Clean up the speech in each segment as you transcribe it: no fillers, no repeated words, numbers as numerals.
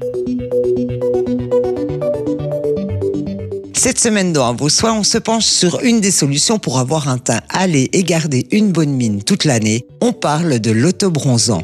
Cette semaine dans À vos soins, on se penche sur une des solutions pour avoir un teint hâlé et garder une bonne mine toute l'année. On parle de l'autobronzant.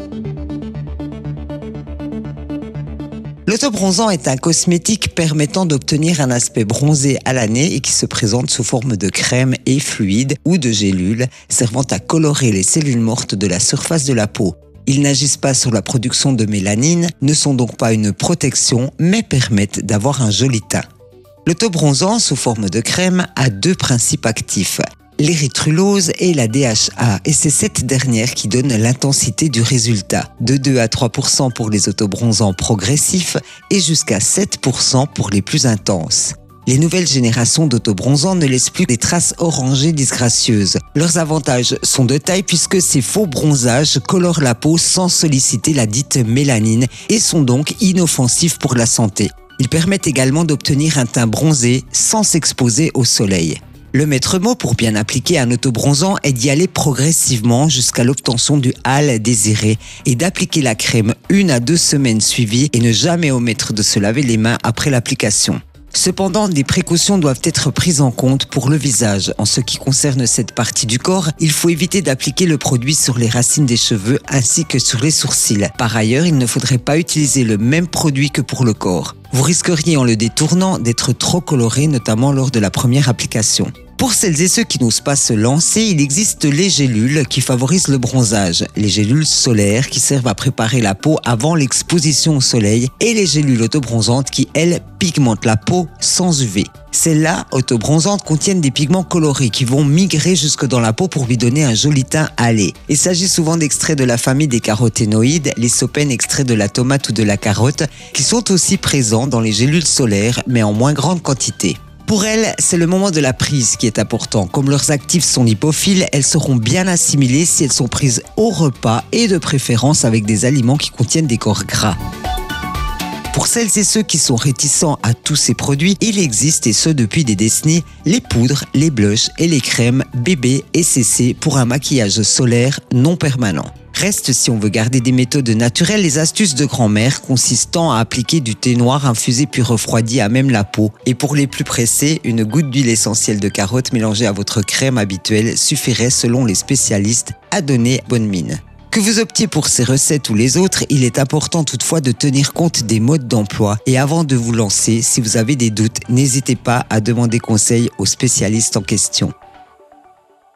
L'autobronzant est un cosmétique permettant d'obtenir un aspect bronzé à l'année et qui se présente sous forme de crème et fluide ou de gélules, servant à colorer les cellules mortes de la surface de la peau. Ils n'agissent pas sur la production de mélanine, ne sont donc pas une protection, mais permettent d'avoir un joli teint. L'autobronzant sous forme de crème a deux principes actifs, l'érythrulose et la DHA, et c'est cette dernière qui donne l'intensité du résultat, de 2 à 3% pour les autobronzants progressifs et jusqu'à 7% pour les plus intenses. Les nouvelles générations d'autobronzants ne laissent plus des traces orangées disgracieuses. Leurs avantages sont de taille puisque ces faux bronzages colorent la peau sans solliciter la dite mélanine et sont donc inoffensifs pour la santé. Ils permettent également d'obtenir un teint bronzé sans s'exposer au soleil. Le maître mot pour bien appliquer un autobronzant est d'y aller progressivement jusqu'à l'obtention du hâle désiré et d'appliquer la crème 1 à 2 semaines suivies et ne jamais omettre de se laver les mains après l'application. Cependant, des précautions doivent être prises en compte pour le visage. En ce qui concerne cette partie du corps, il faut éviter d'appliquer le produit sur les racines des cheveux ainsi que sur les sourcils. Par ailleurs, il ne faudrait pas utiliser le même produit que pour le corps. Vous risqueriez en le détournant d'être trop coloré, notamment lors de la première application. Pour celles et ceux qui n'osent pas se lancer, il existe les gélules qui favorisent le bronzage, les gélules solaires qui servent à préparer la peau avant l'exposition au soleil et les gélules autobronzantes qui, elles, pigmentent la peau sans UV. Celles-là, autobronzantes, contiennent des pigments colorés qui vont migrer jusque dans la peau pour lui donner un joli teint hâlé. Il s'agit souvent d'extraits de la famille des caroténoïdes, les sopènes extraits de la tomate ou de la carotte, qui sont aussi présents dans les gélules solaires, mais en moins grande quantité. Pour elles, c'est le moment de la prise qui est important. Comme leurs actifs sont lipophiles, elles seront bien assimilées si elles sont prises au repas et de préférence avec des aliments qui contiennent des corps gras. Pour celles et ceux qui sont réticents à tous ces produits, il existe, et ce depuis des décennies, les poudres, les blushs et les crèmes BB et CC pour un maquillage solaire non permanent. Reste, si on veut garder des méthodes naturelles, les astuces de grand-mère consistant à appliquer du thé noir infusé puis refroidi à même la peau. Et pour les plus pressés, une goutte d'huile essentielle de carotte mélangée à votre crème habituelle suffirait selon les spécialistes à donner bonne mine. Que vous optiez pour ces recettes ou les autres, il est important toutefois de tenir compte des modes d'emploi. Et avant de vous lancer, si vous avez des doutes, n'hésitez pas à demander conseil aux spécialistes en question.